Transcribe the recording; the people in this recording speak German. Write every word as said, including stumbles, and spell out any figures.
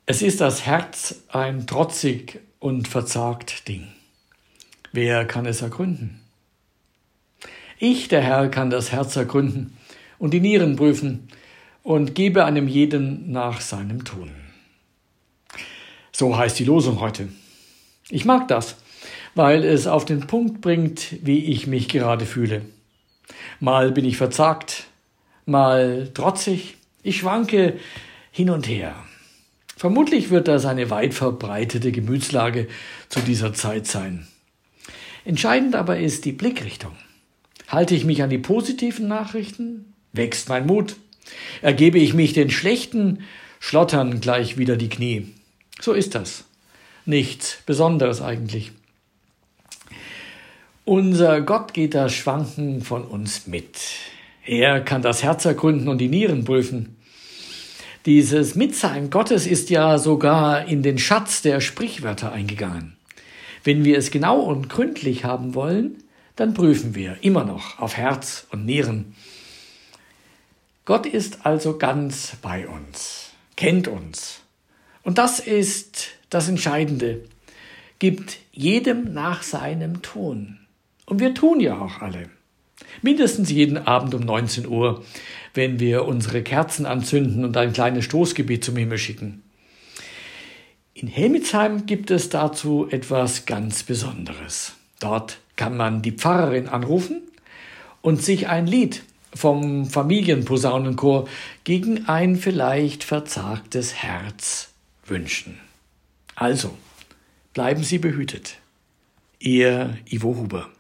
Es ist das Herz ein trotzig und verzagt Ding. Wer kann es ergründen? Ich, der Herr, kann das Herz ergründen und die Nieren prüfen und gebe einem jeden nach seinem Tun. So heißt die Losung heute. Ich mag das, weil es auf den Punkt bringt, wie ich mich gerade fühle. Mal bin ich verzagt, mal trotzig, ich schwanke hin und her. Vermutlich wird das eine weit verbreitete Gemütslage zu dieser Zeit sein. Entscheidend aber ist die Blickrichtung. Halte ich mich an die positiven Nachrichten, wächst mein Mut. Ergebe ich mich den schlechten, schlottern gleich wieder die Knie. So ist das. Nichts Besonderes eigentlich. Unser Gott geht das Schwanken von uns mit. Er kann das Herz ergründen und die Nieren prüfen. Dieses Mitsein Gottes ist ja sogar in den Schatz der Sprichwörter eingegangen. Wenn wir es genau und gründlich haben wollen, dann prüfen wir immer noch auf Herz und Nieren. Gott ist also ganz bei uns, kennt uns. Und das ist das Entscheidende, gibt jedem nach seinem Tun. Und wir tun ja auch alle. Mindestens jeden Abend um neunzehn Uhr, wenn wir unsere Kerzen anzünden und ein kleines Stoßgebet zum Himmel schicken. In Helmitsheim gibt es dazu etwas ganz Besonderes. Dort kann man die Pfarrerin anrufen und sich ein Lied vom Familienposaunenchor gegen ein vielleicht verzagtes Herz wünschen. Also, bleiben Sie behütet. Ihr Ivo Huber.